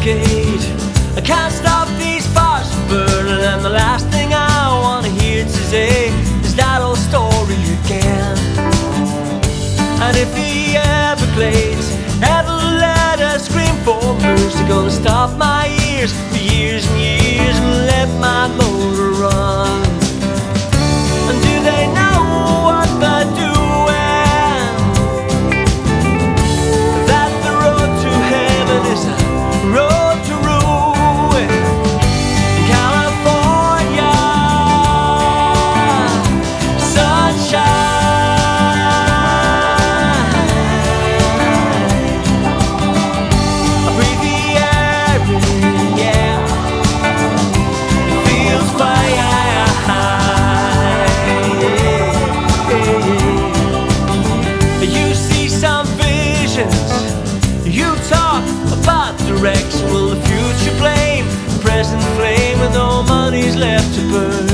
navigate. I can't stop these fires from burning, and the last thing I wanna hear to say is that old story again. And if the Everglades ever let us scream for mercy, gonna stop my ears for years and years and let my motor run. And do they know what they're doing? That the road to heaven is a road to ruin. California sunshine, I breathe the air in, yeah, it feels fine. You see some visions, you talk about direction. Will the future blame the present flame with no money's left to burn?